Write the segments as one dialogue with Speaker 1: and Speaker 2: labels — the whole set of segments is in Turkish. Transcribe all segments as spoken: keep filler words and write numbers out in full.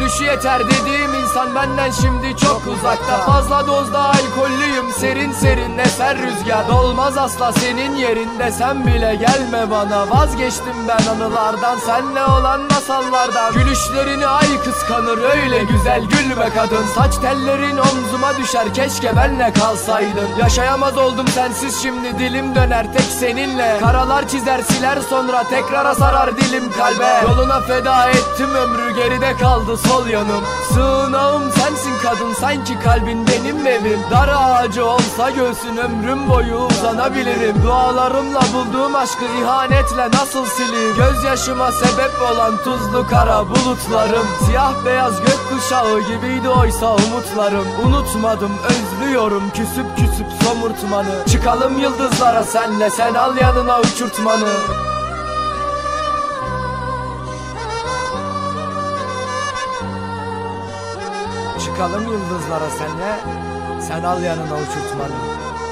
Speaker 1: gülüşü yeter dediğim insan benden şimdi çok uzakta. Fazla dozda alkollüyüm, serin serin eser rüzgar. Dolmaz asla senin yerinde, sen bile gelme bana. Vazgeçtim ben anılardan, senle olan masallardan. Gülüşlerini ay kıskanır, öyle güzel gülme kadın. Saç tellerin omzuma düşer, keşke benle kalsaydın. Yaşayamaz oldum sensiz, şimdi dilim döner tek seninle. Karalar çizer siler, sonra tekrara sarar dilim kalbe. Yoluna feda ettim ömrü, geride kaldı sol yanım. Sığınağım sensin kadın, sanki kalbin benim evim. Dar ağacı olsa göğsün, ömrüm boyu uzanabilirim. Dualarımla bulduğum aşkı ihanetle nasıl sileyim? Gözyaşıma sebep olan tuzlu kara bulutlarım. Siyah beyaz gökkuşağı gibiydi oysa umutlarım. Unutmadım, özlüyorum küsüp küsüp somurtmanı. Çıkalım yıldızlara senle, sen al yanına uçurtmanı. Çıkalım yıldızlara senle, sen al yanına uçurtmanı.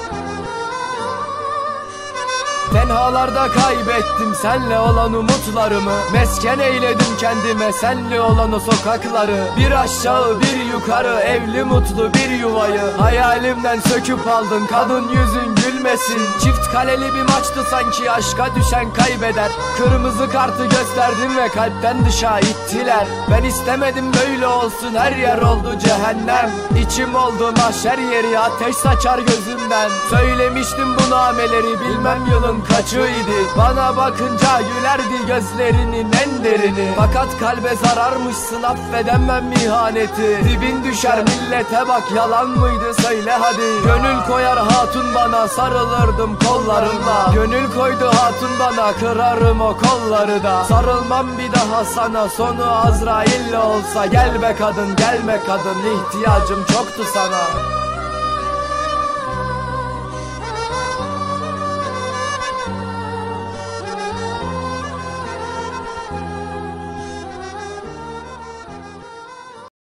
Speaker 1: Tenhalarda kaybettim senle olan umutlarımı. Mesken eyledim kendime senle olan o sokakları. Bir aşağı bir yukarı, evli mutlu bir yuvayı hayalimden söküp aldın, kadın yüzün gülmesin. Çift kaleli bir maçtı sanki, aşka düşen kaybeder. Kırmızı kartı gösterdim ve kalpten dışa ittiler. Ben istemedim böyle olsun, her yer oldu cehennem. İçim oldu mahşer yeri, ateş saçar gözümden. Söylemiştim bu nameleri, bilmem yılın kaçıydı. Bana bakınca gülerdi gözlerinin en derini. Fakat kalbe zararmışsın, affedemem ihaneti. Dibin düşer millete bak, yalan mıydı söyle hadi. Gönül koyar hatun bana, sarılırdım kollarımla. Gönül koydu hatun bana, kırarım o kolları da. Sarılmam bir daha sana, sonu Azrail'le olsa. Gel be kadın, gelme kadın, ihtiyacım çoktu sana.